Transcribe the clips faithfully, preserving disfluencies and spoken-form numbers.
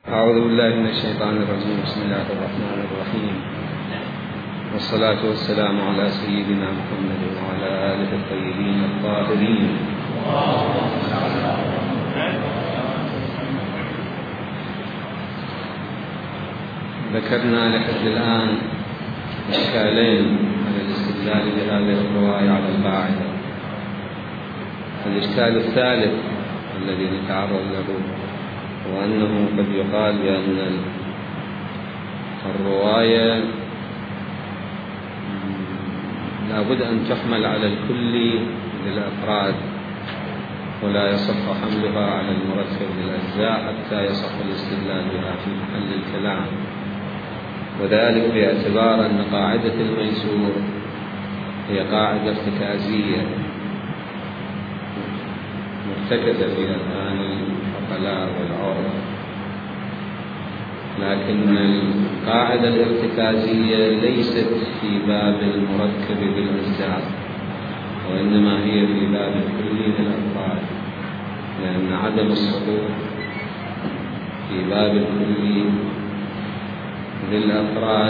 أعوذ بالله من الشيطان الرجيم. بسم الله الرحمن الرحيم، والصلاة والسلام على سيدنا محمد وعلى آله الطيبين الطاهرين. ذكرنا لحد الآن إشكالين على الاستدلال بهذه الرواية على القاعدة. الإشكال الثالث الذي نتعرض له هو أنه قد يقال بأن الرواية لا بد أن تحمل على الكل للأفراد، ولا يصح حملها على المركب للأجزاء حتى يصح الاستدلال بها في محل الكلام، وذلك باعتبار أن قاعدة الميسور هي قاعدة ارتكازية مرتكزة في أذهان العقلاء والعرف، لكن القاعدة الارتكازية ليست في باب المركب بالأجزاء، وإنما هي في باب الكل للأفراد، لأن عدم السقوط في باب الكل للأفراد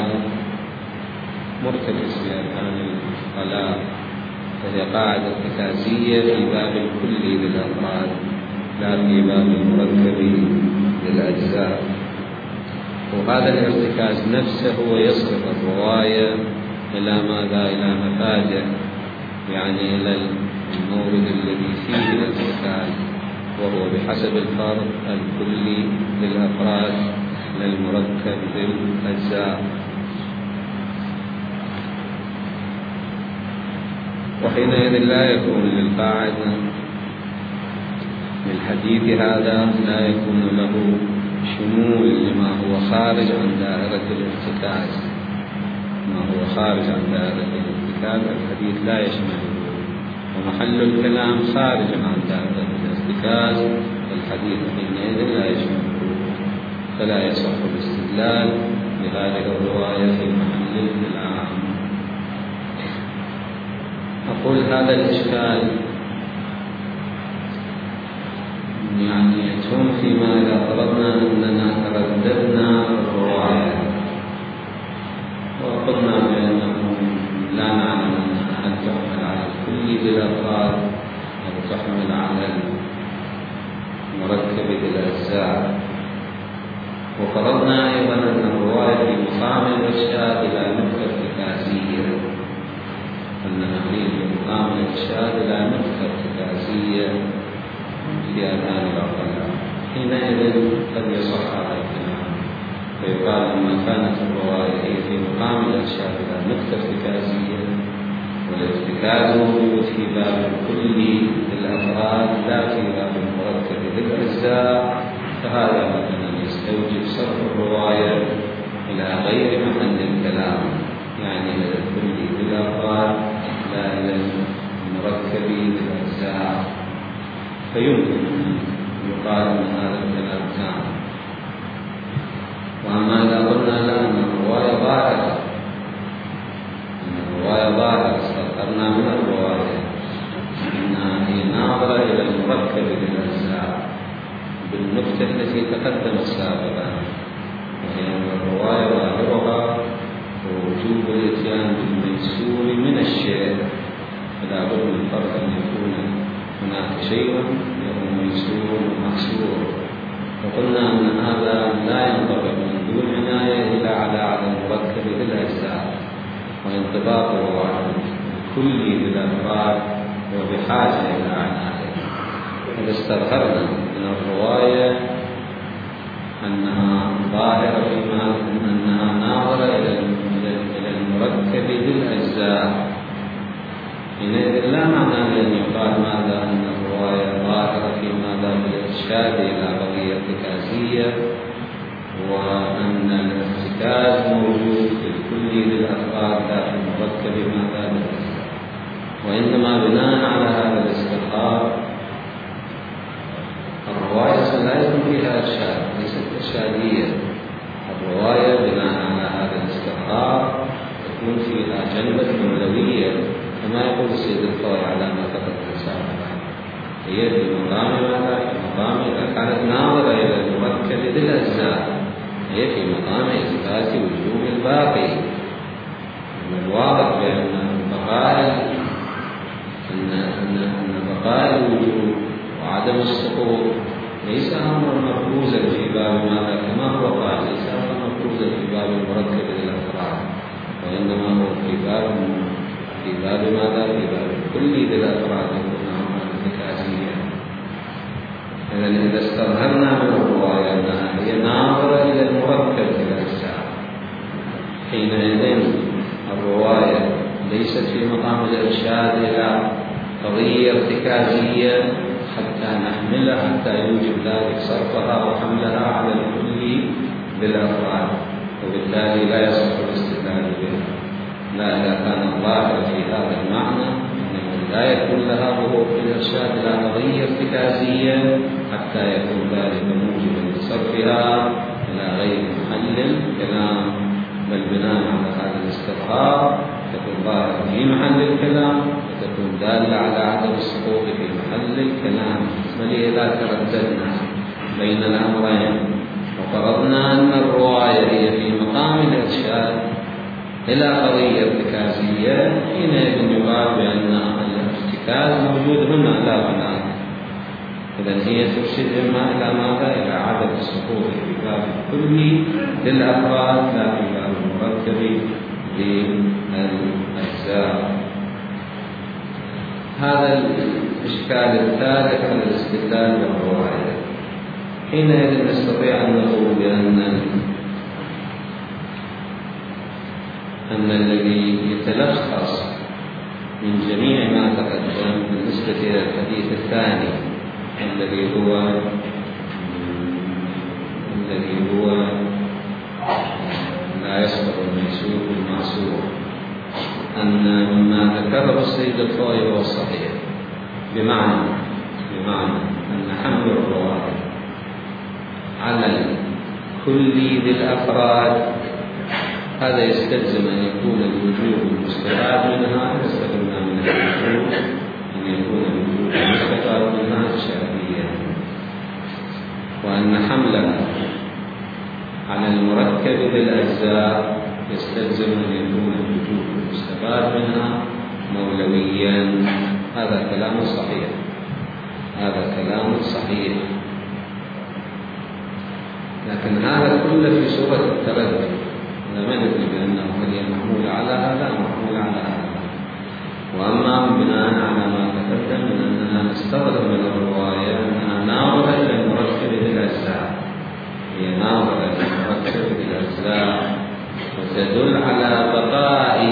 مرتكز في أذهان العقلاء، فهي قاعدة ارتكازية في باب الكل للأفراد لا في باب المركب للأجزاء. وهذا الارتكاز نفسه هو يصرف الرواية إلى ماذا؟ إلى مفاجأ، يعني إلى المورد الذي فيه الارتكاز، وهو بحسب الفرض الكلي للأفراد للمركب للأجزاء. وحينئذ لا يكون للقاعدة للحديث هذا لا يكون له شمول لما هو خارج عن دائرة الارتكاز. ما هو خارج عن دائرة الارتكاز الحديث لا يشمله، ومحل الكلام خارج عن دائرة الارتكاز الحديث حينئذ لا يشمله، فلا يصح الاستدلال بهذه الرواية في محل الكلام. أقول هذا الإشكال يعني يتم فيما إذا فرضنا أننا ترددنا الرواية وقلنا بأنه لا نعلم أنها هل تحمل على الكل بالأفراد أو تحمل على المركب بالأجزاء، وفرضنا أيضا أن الرواية في مقام الإرشاد إلى نقطة ارتكازية، أنها هي في مقام الإرشاد إلى نقطة ارتكازية في أذهان العقلاء، حينئذ قد يصح هذا الكلام فيقال أن كانت الرواية هي في مقام الإرشاد إلى نقطة ارتكازية، والارتكاز موجود في باب الكل للأفراد لا في باب المركب للأجزاء، فهذا مثلا يستوجب صرف الرواية إلى غير محل الكلام، يعني إلى الكل للأفراد لا إلى المركب للأجزاء، فيمكن أن يقال أن هذا الكلام تام. وأما إذا قلنا لا أن الرواية ظاهرة أن الرواية ظاهرة استقرنا من الرواية أنها هي ناظرة إلى المركب للأجزاء بالنقطة التي تقدمت سابقا، وهي أن الرواية ظاهرها ووجوب الإتيان بالميسور من الشيء، فلا بد من فرق أن يكون هناك شيء له ميسور ومحسور، وقلنا أن هذا لا ينطبق من دون عناية إلا على على المركب للأجزاء، وانطباقه على الكل للأفراد وبحاجة إلى عناية. إذا استظهرنا من الرواية أنها ظاهرة فيما أنها ناظرة إلى المركب للأجزاء، حينئذ لا معنى أن يقال ماذا أن الرواية ظاهرة في ماذا بالإرشاد إلى قضية ارتكازية، وأن الارتكاز موجود في الكل للأفراد لا في المركب ماذا بالأجزاء، وإنما بناء على هذا الاستقرار الرواية لا يكون فيها إرشاد، ليست إرشادية. الرواية بناء على هذا الاستقرار تكون فيها جنبة جملوية، كما يقول السيد الخوي على ما تقدم سابقا، هي في مقام ماذا؟ في مقام إذا كانت ناظرة إلى المركب ذي الأجزاء هي في مقام إثبات وجوب الباقي. من الواضح بأن بقاء أن أن أن بقاء الوجود وعدم السقوط ليس أمرا مفروزا في باب ماذا كما هو قال، ليس أمرا مفروزا في باب المركب للأفراد، وإنما هو في باب في باب ماذا في باب كل ذي الأفراد يكون أمرا ارتكازيا. إذا إذا استظهرنا من الرواية أنها هي ناظرة إلى المركب للأجزاء، حينئذ الرواية ليست في مقام الإرشاد إلى قضية ارتكازية حتى نحملها حتى يوجب ذلك صرفها وحملها على الكل بالأفراد، وبالتالي لا يصح الاستدلال بها. لا، إذا كان الظاهر في هذا المعنى أنه لا يكون لها ظهور في الإرشاد إلى قضية ارتكازية حتى يكون ذلك موجبا لصرفها إلى غير محل الكلام، بل بناء على هذا الاستظهار تكون ظاهرة في محل الكلام وتكون دالة على عدم السقوط في محل الكلام. ولذا ترددنا بين الأمرين وفرضنا أن الرواية هي في مقام الإرشاد إلى قضية ارتكازية، حينئذ يقال بأن الارتكاز موجود هنا لا هناك. إذا هي ترشد إما إلى ماذا؟ إلى عدم السقوط في باب الكل للأفراد لا في باب المركب للأجزاء. هذا الإشكال الثالث على الاستدلال بالرواية. حينئذ نستطيع أن نقول بأن أن الذي يتلخص من جميع ما تقدم بالنسبة إلى الحديث الثاني الذي هو الذي هو لا يصبر الميسور بالمعسور، أن مما ذكره السيد الطائي هو الصحيح، بمعنى بمعنى أن حمل الرواية على كل ذي الأفراد هذا يستلزم أن يكون الوجوب المستفاد منها إذا استفدنا من الوجوب أن يكون الوجوب المستفاد منها شرعيا، وأن حملها على المركب بالأجزاء يستلزم أن يكون الوجوب المستفاد منها مولويا. هذا كلام صحيح، هذا كلام صحيح، لكن هذا كله في صورة التردد، لا ندري بأنه هي محمولة على هذا محمولة على هذا. وأما بناء على ما تقدم من أننا نستغرب من الرواية أنها ناظرة إلى المركب بالأجزاء، هي ناظرة إلى المركب بالأجزاء وتدل على بقاء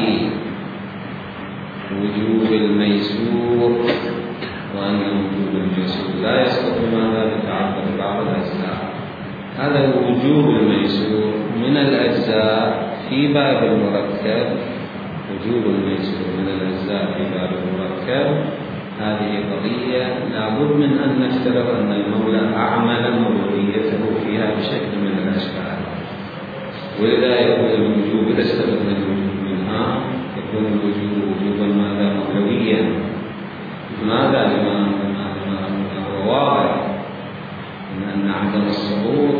وجوب الميسور، وأن وجوب الميسور لا يسقط ماذا بتعبر بعض الأجزاء. هذا وجوب الميسور من الأجزاء في باب المركب، وجوب الميسور من الأجزاء في باب المركب، هذه قضية لابد من أن نفترض أن المولى أعمل مولويته فيها بشكل من الأشكال، ولذا يكون الوجوب إذا استفدنا الوجوب منها يكون الوجوب وجوبا ماذا مولويا. ماذا؟ لما هو واضح أن عدم السقوط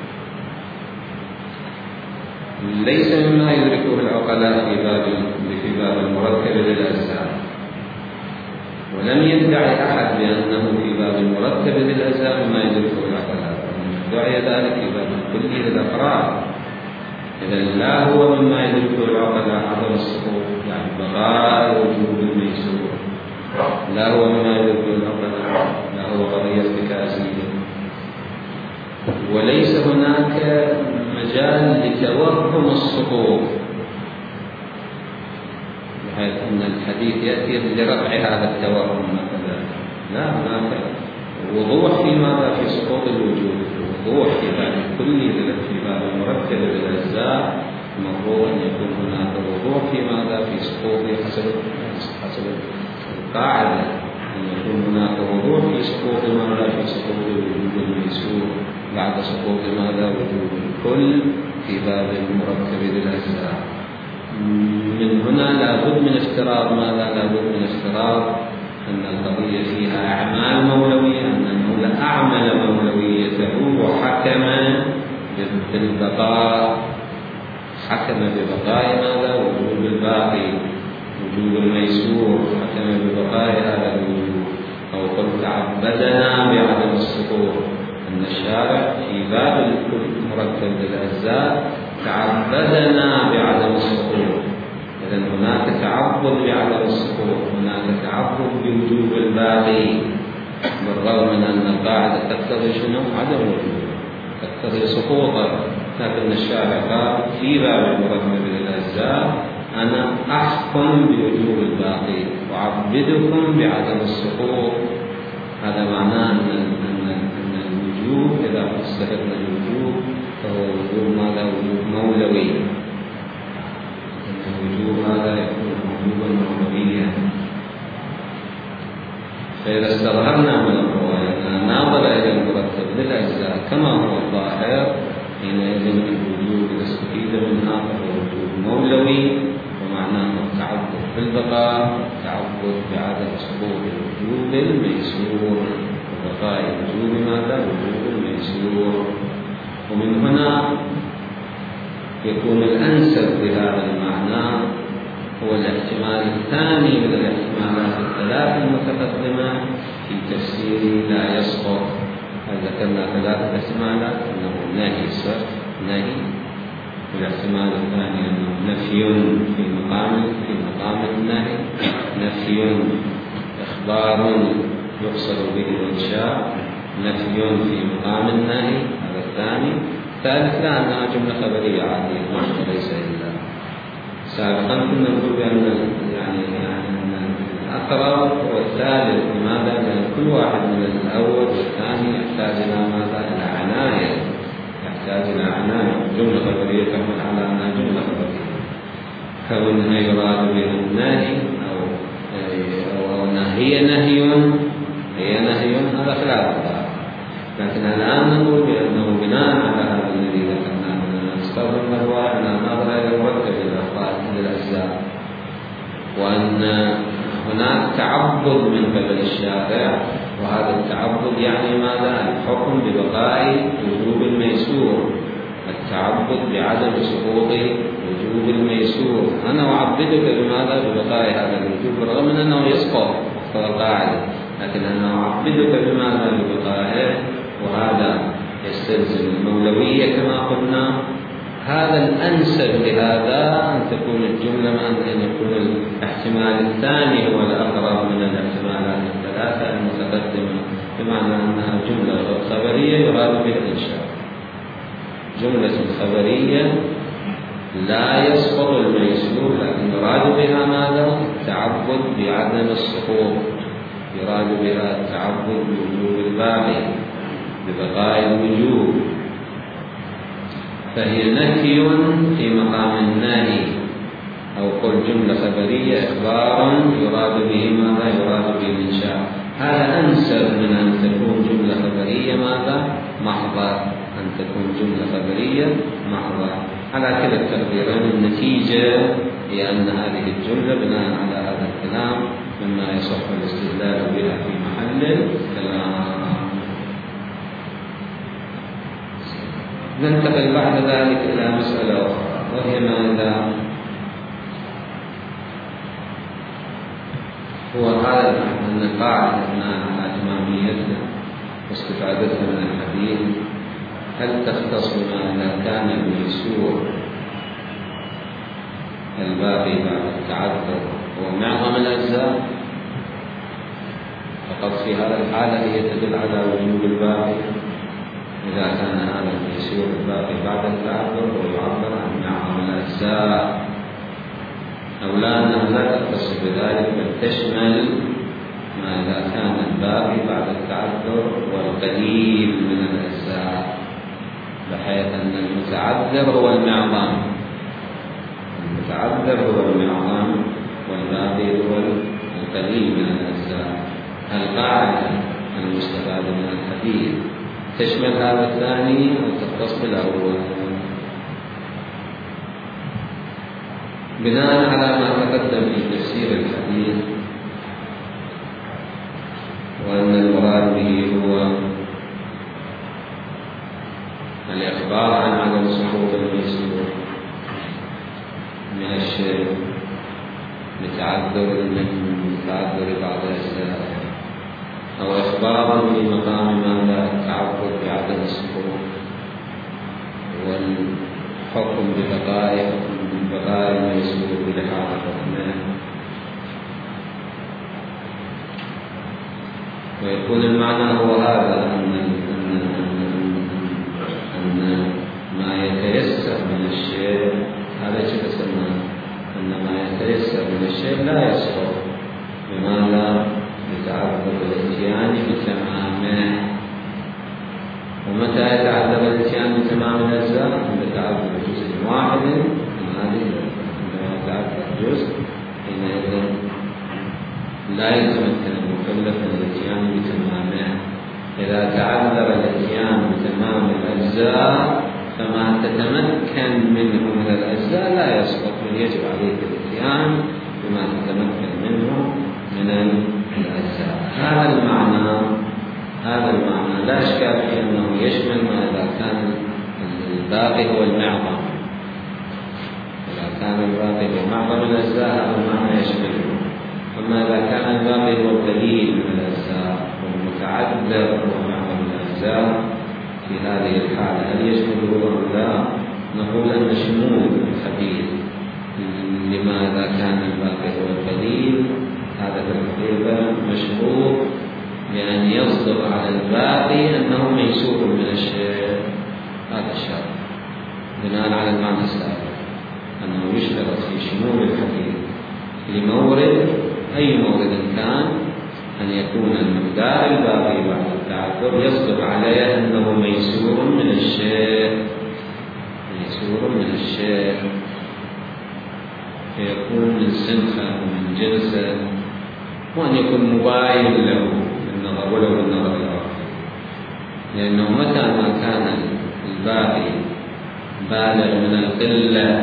ليس مما يدركه العقلاء في باب في باب المركب للأجزاء، ولم يدعي أحد بأنه في باب المركب للأجزاء مما يدركه العقلاء، دعي ذلك في باب الكل للأفراد. إذا لا هو مما يدركه العقلاء عدم السقوط، يعني بقاء وجوب الميسور، لا هو مما يدركه العقلاء، لا هو قضية ارتكازية. وليس هناك مجال لتوهم السقوط بحيث أن الحديث يأتي لرفع هذا التوهم مثلا، لا، هناك وضوح في ماذا في سقوط الوجود، وضوح في باب كل في باب المركب بالأجزاء، المفروض أن يكون هناك وضوح في ماذا في سقوط حسب حسب القاعدة، أن يكون هناك وضوح في سقوط ماذا في سقوط الوجود الميسور بعد سقوط ماذا وجود الكل في باب المركب بالأجزاء. من هنا لابد من افتراض ماذا؟ لابد من افتراض أن القضية فيها أعمال مولوية، أن المولى أعمل مولويته وحكم بالبقاء، حكم ببقاء ماذا؟ وجوب الباقي، وجوب الميسور، حكم ببقاء هذا الوجوب. أو قل تعبدنا بعدم السقوط، أن الشارع في باب المرتب للأجزاء تعبدنا بعدم السقوط. إذن هناك تعبد بعدم السقوط، هناك تعبد بوجوب الباقي، بالرغم من أن القاعدة تقتضي شنو؟ عدم وجوده، تقتضي سقوطه، لكن الشارع قال في باب المرتب للأجزاء أنا أحكم بوجوب الباقي وأعبدكم بعدم السقوط. هذا معناه أن أن الوجوب إذا استفدنا الوجوب فهو وجوب ماذا؟ وجوب مولوي. الوجوب هذا يكون وجوبا مولويا. فإذا استظهرنا من الرواية ناظر إلى المرتب للأجزاء كما هو الظاهر، حينئذ الوجوب إذا استفيد منها فهو وجوب مولوي، ومعناه التعبد بالبقاء، التعبد بعدم سقوط الوجوب الميسور، وبقاء وجوب ماذا؟ وجوب الميسور. ومن هنا يكون الأنسب لهذا المعنى هو الاحتمال الثاني من الاحتمالات الثلاث المتقدمة في تفسير لا يسقط. ذكرنا ثلاثة احتمالات، أنه نهي صرف، نهي، والاحتمال الثاني أنه نفي في مقام في مقام النهي، نفي إخبار يقصد به الإنشاء، نفي في مقام النهي، هذا الثاني. ثالث لا، أنها جملة خبرية عادية وليس إلا. سابقا كنا نقول بأن يعني يعني أن الأقرب هو الثالث. لماذا؟ لأن كل واحد من الأول والثاني يحتاج إلى ماذا؟ إلى عناية، يحتاج إلى عناية. جملة خبرية تحمل على أنها جملة خبرية، كونها يراد بها النهي أو أو هي نهي، هي نهي، هذا خلاف ذلك. لكن الآن نقول بأنه بناء على هذا الذي ذكرناه أننا نستخدم الرواية أن نظر إلى مرتب الأجزاء، وأن هناك تعبد من قبل الشارع، وهذا التعبد يعني ماذا؟ الحكم ببقاء وجوب الميسور، التعبد بعدم سقوط وجوب الميسور. أنا أعبدك بماذا؟ ببقاء هذا الوجوب، بالرغم من أنه يسقط مقتضى القاعدة، لكن أنا أعبدك بماذا؟ ببقائه، وهذا يستلزم المولوية كما قلنا. هذا الأنسب لهذا أن تكون الجملة مع أن يكون الاحتمال الثاني هو الأقرب من الاحتمالات الثلاثة المتقدمة، بمعنى أنها جملة خبرية يراد بها الإنشاء، جملة خبرية لا يسقط الميسور، لكن يراد بها ماذا؟ التعبد بعدم السقوط، يراد بها التعبد بوجوب الباقي، ببقاء الوجوب. فهي نفي في مقام النهي، أو قل جملة خبرية إخبار يراد به ماذا؟ يراد به الإنشاء. هذا أنسب من أن تكون جملة خبرية ماذا؟ محضة، أن تكون جملة خبرية محضة. على كلا التقديرين النتيجة هي أن هذه الجملة بناء على هذا الكلام مما يصح الاستدلال بها في محل الكلام. ننتقل بعد ذلك إلى مسألة أخرى، وهي ماذا؟ هو هذا أن القاعدة على إماميتنا واستفادتها من الحديث، هل تختص بما إذا كان الميسور الباقي بعد التعذر هو معظم الأجزاء فقط، في هذا الحالة هي تدل على وجوب الباقي. إذا كان هذا الميسور الباقي بعد التعذر ويعبر عن معظم الأجزاء، أو لا، أنها لا تختص بذلك بل تشمل ما إذا كان الباقي بعد التعذر والقليل من الأجزاء، بحيث أن المتعذر هو المعظم، المتعذر هو المعظم والباقي هو القليل من الأجزاء. القاعدة المستفادة من الحديث تشمل هذا الثاني وتختص بالأول. بناء على ما تقدم في تفسير الحديث وأن المراد به هو الإخبار عن عدم سقوط الميسور من الشيء لتعذر من تعذر بعض الأجزاء، أو إخبار في مقام ماذا التعذر بعدم السقوط، والحكم ببقاء بقاء الميسور بلحاظ حكمه. ويكون المعنى هو هذا أن أن ما يتيسر من الشيء، هذا شيء سماه أن ما يتيسر من الشيء لا يسقط. لماذا؟ لتعذر الاتيان بتمامه. ومتى يتعذر الاتيان بتمام الأجزاء؟ عند تعذر جزء واحد من هذه. عندما يتعذر جزء حينئذ لا يتمكن المكلف من الاتيان بتمامه. إذا تعذر الاتيان بتمام الأجزاء فما تتمكن منه من الأجزاء لا يسقط، بل يجب عليك الاتيان بما تتمكن منه من الأجزاء. هذا المعنى هذا المعنى لا إشكال في أنه يشمل ما إذا كان الباقي هو المعظم. إذا كان الباقي هو معظم الأجزاء هذا المعنى يشمله. أما إذا كان الباقي هو القليل من الأجزاء والمتعذر هو معظم الأجزاء، في هذه الحالة هل يشمله أم لا؟ نقول أن شمول الحديث لماذا كان الباقي هو القليل هذا في الحقيقة مشروط بأن يصدر على الباقي أنه ميسور من الشيء. هذا الشرط بناء على المعنى السابق أنه يشترط في شمول الحديث لمورد أي مورد كان أن يكون المقدار الباقي بعد التعذر يصدر عليه أنه ميسور من الشيء ميسور من الشيء فيكون من صنفه ومن جنسه، وأن يكون مباين له بالنظر ولو بالنظر الآخر. لأنه متى ما كان الباقي بالغ من القلة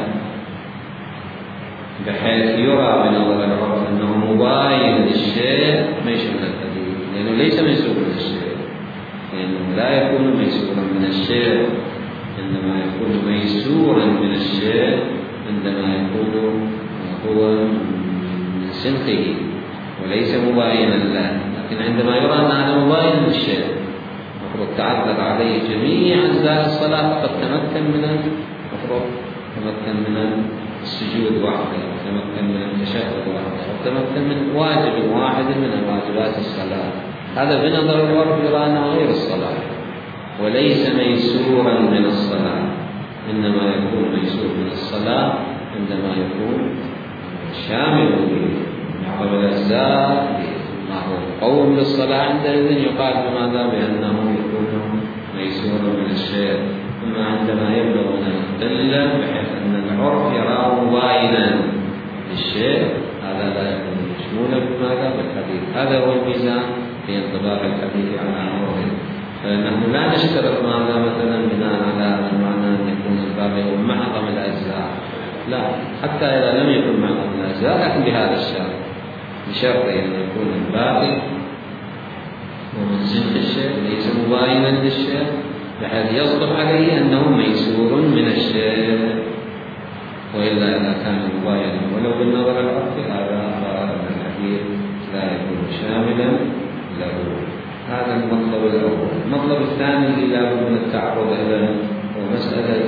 بحيث يرى بنظر العرف أنه مباين للشيء ما يشمل الحديث، لأنه ليس ميسور من الشيء، لأنه لا يكون ميسورا من الشيء، إنما يكون ميسورا من الشيء عندما يكون هو من صنفه وليس مباينا له. لكن عندما يرى أن هذا مباين للشيء المفروض تعذر عليه جميع أجزاء الصلاة فقد تمكن من المفروض تمكن من السجود وحده، وتمكن من التشهد وحده، وتمكن من واجب واحد من واجبات الصلاة. هذا بنظر العرف يرى أنه غير الصلاة وليس ميسورا من الصلاة، إنما يكون ميسور من الصلاة عندما يكون شامل لمعظم الأجزاء ما هو قوم بالصلاة، عندئذ يقال بماذا؟ بأنه يكون ميسورا من الشيء. أما عندما يبلغ من القلة بحيث أن العرف يراه مباينا للشيء هذا لا يكون مشمولا بماذا؟ بالحديث. هذا هو الميزان في انطباق الحديث على أمره. فنحن لا نشترط ماذا مثلا بناء على هذا المعنى أن يكون الباقي هو معظم الأجزاء، لا، حتى إذا لم يكن معظم الأجزاء لكن بهذا الشرط، بشرط أن يكون الباقي ومن صنف الشيء ليس مباينا للشيء بحيث يصدق عليه أنه ميسور من الشيء. وإلا إذا كان مباينا ولو بالنظر العرفي هذا أخبار الحديث لا يكون شاملا له. هذا المطلب الأول. المطلب الثاني اللي لا بد من التعرض له هو مسألة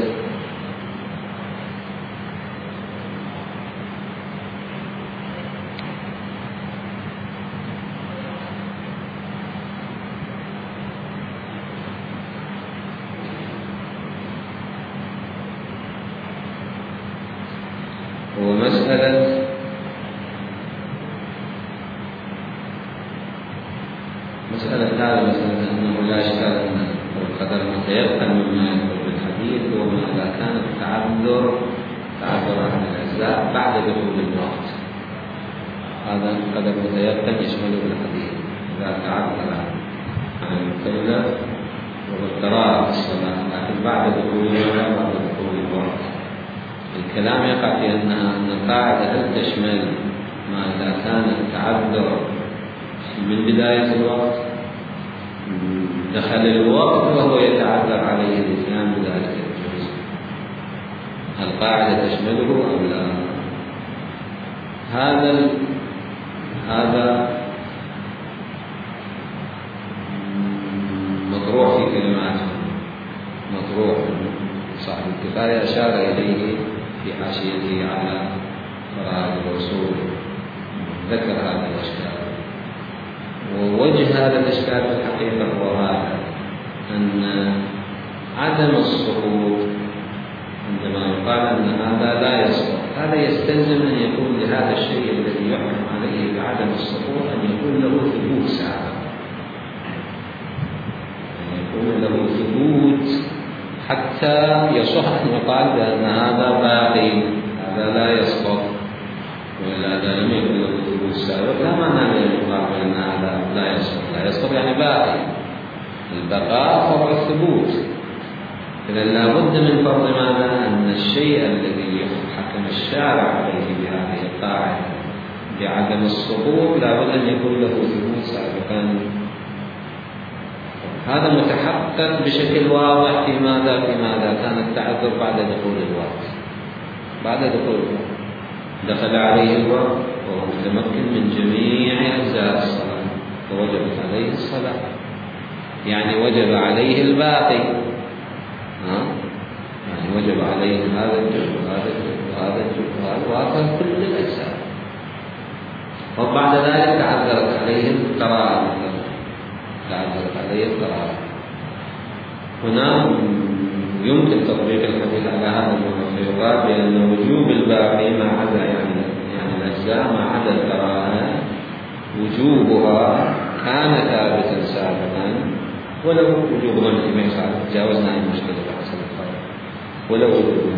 هو مسألة مسألة هذا مسألة أنه لا إشكال أن القدر متيقن مما يدخل بالحديث هو ما إذا كان التعذر تعذر عن الأجزاء بعد دخول الوقت. هذا القدر متيقن يشمله الحديث إذا تعذر عن القلة واضطرار في الصلاة لكن بعد دخول الوقت بعد دخول الوقت. الكلام يقع في أنها أن القاعدة هل تشمل ما إذا كان التعذر من بداية الوقت دخل الوقت وهو يتعذر عليه الإتيان بذلك الجزء، القاعدة تشمله أم لا؟ هذا هذا مطروح في كلمات، مطروح صاحب الكفاية أشار إليه في حاشيته على فرائض الوصول، ذكر هذا الإشكال. ووجه هذا الإشكال في الحقيقة هو هذا، أن عدم السقوط عندما يقال أن هذا لا يسقط، هذا يستلزم أن يكون لهذا الشيء الذي يحكم عليه بعدم السقوط أن يكون له ثبوت سابق، أن يكون له ثبوت حتى يصح أن يقال بأن هذا باقي، هذا لا يسقط. وإلا إذا لم يكن له ثبوت سابق لا معنى أن يقال بأن هذا لا يسقط، لا يسقط يعني باقي، البقاء فرع الثبوت. إذا لا بد من فرض ماذا؟ أن الشيء الذي حكم الشارع عليه بهذه القاعدة بعدم السقوط لا بد أن يكون له ثبوت سابقا. هذا متحقق بشكل واضح في ماذا؟ في ماذا كان التعذر بعد دخول الوقت، بعد دخول الوقت دخل عليه الوقت وهو متمكن من جميع أجزاء الصلاة فوجبت عليه الصلاة، يعني وجب عليه الباقي، ها؟ يعني وجب عليه هذا الجزء وهذا الجزء وهذا الجزء وهذا وهذا كل الأجزاء. وبعد ذلك تعذرت عليه القرار، تعذرت عليه القرار. هنا يمكن تطبيق الحديث على هذا المفردات بأن وجوب الباقي ما عدا يعني يعني الأجزاء ما عدا الكراهة وجوبها كان ثابتا سابقا، ولو وجوب ظني ما يصعب تجاوزنا أي مشكلة حصل الفرق، ولو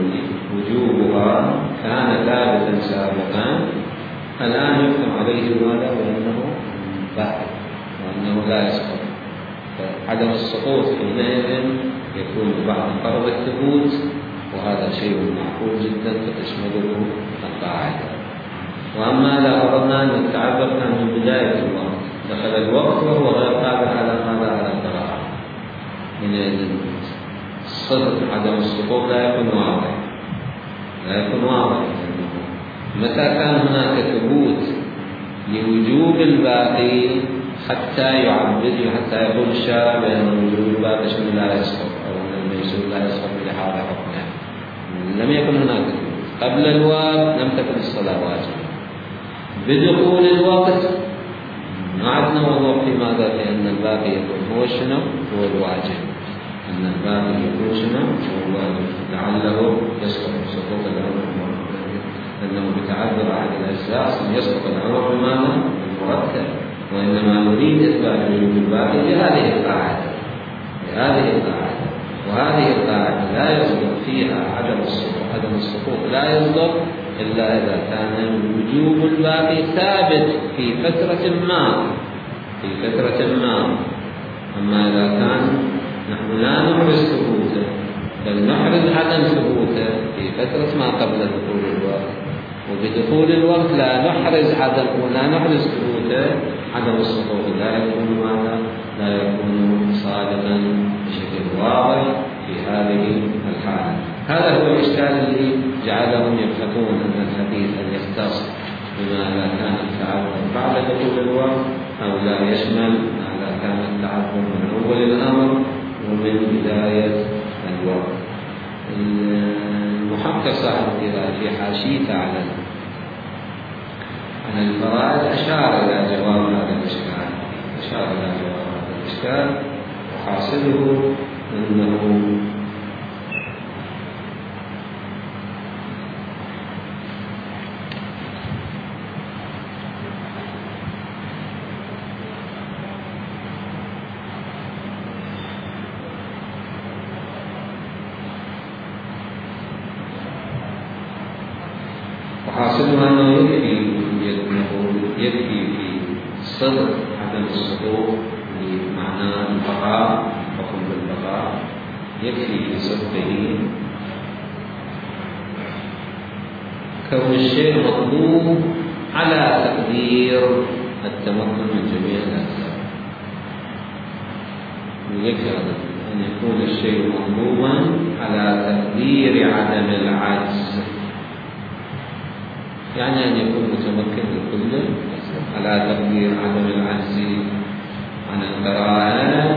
وجوبها كان ثابتا سابقا الآن يحكم عليه ماذا؟ وأنه باقي وأنه لا يسقط. فعدم السقوط حينئذ يكون بعد فرض الثبوت، وهذا شيء معقول جدا فتشمله القاعدة. وأما إذا فرضنا أن التعذر كان من بداية الوقت، دخل الوقت وهو غير قادر على ماذا؟ على القراءة، حينئذ صدق عدم السقوط لا يكون واضح، لا يكون واضح. متى كان هناك ثبوت لوجوب الباقي حتى يعبد حتى يقول الشارع بأن وجوب الباقي شنو لا يسقط أو أن الميسور لا يسقط بحال حكمه، لم يكن هناك ثبوت. قبل الوقت لم تكن الصلاة واجبة، بدخول الوقت ما عندنا موضوع في ماذا؟ في أن الباقي يكون هو شنو؟ هو الواجب، أن الباقي يكون شنو؟ هو الواجب، لعله يسقط سقوط العمر لأنه بتعذر عن الأجزاء يسقط العمر بماذا؟ المرتب. وإنما نريد إثبات وجوب الباقي بهذه القاعدة، بهذه القاعدة، وهذه القاعدة لا يصدق فيها عدم السقوط، عدم السقوط لا يصدق إلا إذا كان وجوب الباقي ثابت في فترة ما، في فترة ما. أما إذا كان نحن لا نحرز ثبوته بل نحرز عدم ثبوته في فترة ما قبل دخول الوقت، وبدخول الوقت لا نحرز عدم ولا نحرز ثبوته، عدم السقوط لا يكون ماذا؟ لا يكون صادقا بشكل واضح في هذه الحالة. هذا هو الإشكال الذي جعلهم يبحثون أن الحديث أن يختص بما إذا كان التعذر بعد دخول الوقت أو لا يشمل ما إذا كان التعذر من أول الأمر ومن بداية الوقت. المحقق صاحب الكتاب في حاشيته على عن الفرائض أشار إلى جواب هذا الإشكال، أشار إلى جواب هذا الإشكال، وحاصله أنه وحاصلها أنه يكفي يكفي في صدق عدم السقوط بمعنى البقاء، حكم بالبقاء، يكفي في صدقه كون الشيء مطلوب على تقدير التمكن من جميع الأجزاء. يكره أن يكون الشيء مطلوبا على تقدير عدم العجز، يعني أن يكون متمكن بكله على تقدير عدم العجز عن القراءة،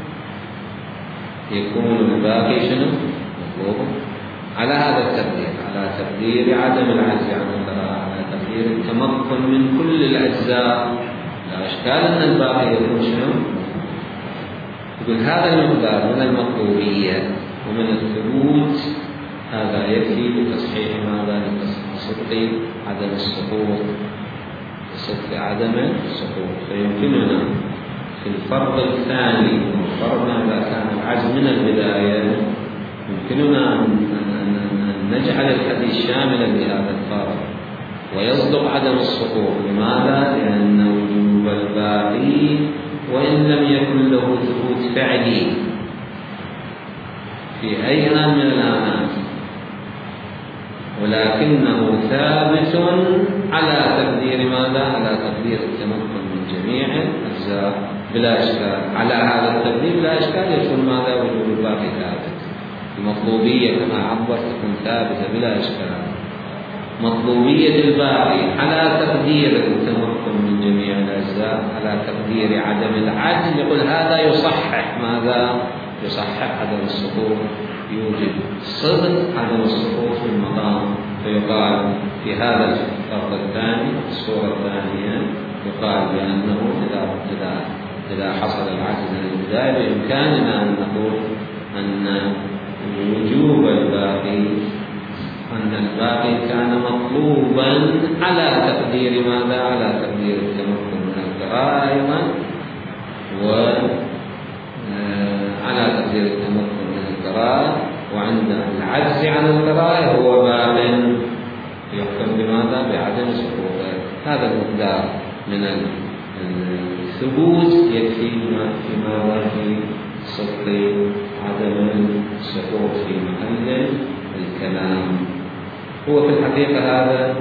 يكون الباقي شنو؟ مطلوبا على هذا التقدير، على تقدير عدم العجز عن القراءة، على تقدير التمكن من كل الأجزاء. لا إشكال أن الباقي يكون شنو؟ يقول هذا المقدار من المطلوبية ومن الثبوت هذا يكفي لتصحيح ماذا؟ لصدق عدم السقوط، لصدق عدم السقوط. فيمكننا في الفرض الثاني، فرضنا إذا كان العجز من البداية، يمكننا أن نجعل الحديث شاملا لهذا الفرض ويصدق عدم السقوط. لماذا؟ لأن وجوب الباقي وإن لم يكن له ثبوت فعلي في أي آن من الآنات، ولكنه ثابت على تقدير ماذا؟ على تقدير التمكن من جميع الأجزاء بلا إشكال. على هذا التقدير بلا إشكال يكون ماذا؟ وجوب الباقي ثابت. المطلوبية كما عبر تكون ثابتة بلا إشكال. مطلوبية الباقي على تقدير التمكن من جميع الأجزاء، على تقدير عدم العجز، يقول هذا يصحح ماذا؟ يصحح عدم السقوط، يوجب صدق عدم السقوط في المقام. فيقال في هذا الفرض الثاني، الصورة الثانية، يقال بأنه إذا إذا إذا حصل العجز من البداية بإمكاننا أن نقول أن وجوب الباقي أن الباقي كان مطلوبا على تقدير ماذا؟ على تقدير التمكن من القراءة أيضا، وعلى تقدير التمكن من القراءة، وعند العجز عن القراءة هو باق يحكم بماذا؟ بعدم سقوطه. هذا المقدار من الثبوت يكفي في ماذا؟ في صدق عدم السقوط في محل الكلام. هو في الحقيقة هذا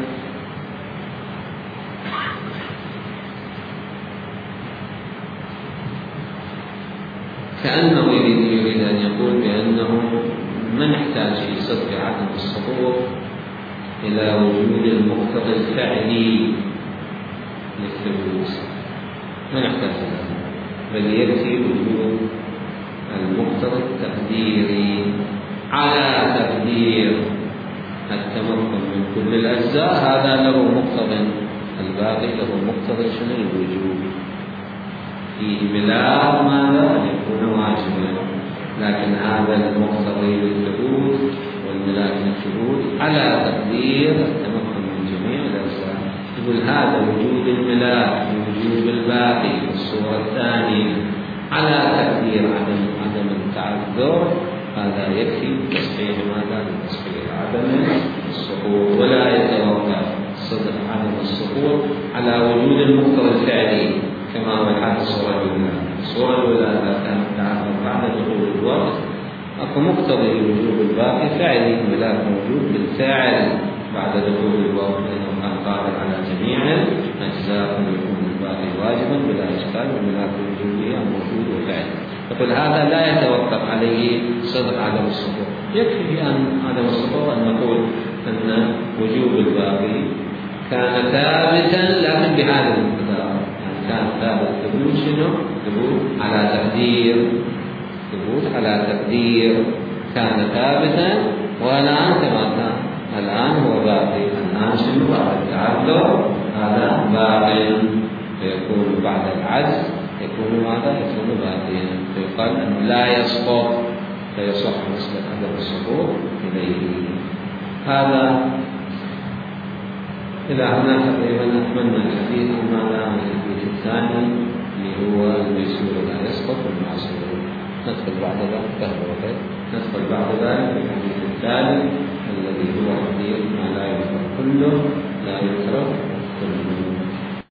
كأنه يريد, يريد أن يقول بأنه ما نحتاج في صدق عدم السقوط إلى وجود المقتضى الفعلي للثبوت، ما نحتاج إلى، بل يكفي وجود المقتضى التقديري على تقدير التمكن من كل الأجزاء. هذا له مقتضى، الباقي له مقتضى شنو؟ الوجوب، فيه بلاغ ماذا؟ يكون واجبا، لكن هذا المقتضي للثبوت والبلاغ للثبوت على تقدير التمكن من جميع الأجزاء. يقول هذا وجود الملاك وجود الباقي في الصورة الثانية على تقدير عدم عدم التعذر، هذا يكفي تصحيح ماذا؟ لتصحيح عدم السقوط، ولا يتوقف صدق عدم السقوط على وجود المقتضى الفعلي كما هو الحال في الصورة الأولى. الصورة الأولى إذا كانت تعذر بعد دخول الوقت أكو مقتضي وجوب الباقي فعلي، الملاك موجود بالفعل بعد دخول الوقت، لأنه كان قادر على جميع الأجزاء ويكون الباقي واجبا بلا إشكال، والملاك الوجودية موجود وفعلي. يقول هذا لا يتوقف عليه صدق عدم السقوط. يكفي أن عدم السقوط أن نقول أن وجوب الباقي كان ثابتا لكن بهذا المقدار، يعني كان ثابت ثبوت شنو؟ ثبوت على تقدير، ثبوت على تقدير كان ثابتا، والآن كما كان الآن هو باقي. الآن شنو؟ بعد التعذر هذا باقي، فيكون بعد العجز يكون ماذا؟ يكون باقيا، فيقال أنه لا يسقط، فيصح نسبة عدم السقوط إليه. هذا إلى هنا تقريبا أتمنى الحديث عن ماذا؟ عن الحديث الثاني اللي هو الميسور لا يسقط والمعصور. ندخل بعد ذلك ندخل بعد ذلك في الحديث الثالث الذي هو حديث ما لا يترك كله لا يترك